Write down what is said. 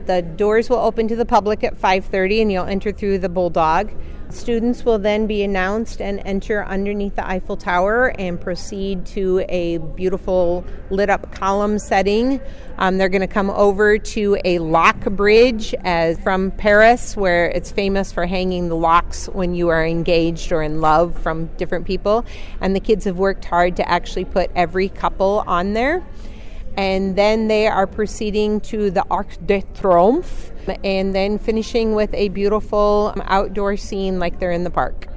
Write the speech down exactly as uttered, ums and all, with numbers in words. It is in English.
The doors will open to the public at five thirty, and you'll enter through the Bulldog. Students will then be announced and enter underneath the Eiffel Tower and proceed to a beautiful lit-up column setting. Um, they're going to come over to a lock bridge as from Paris, where it's famous for hanging the locks when you are engaged or in love from different people. And the kids have worked hard to actually put every couple on there. And then they are proceeding to the Arc de Triomphe and then finishing with a beautiful outdoor scene like they're in the park.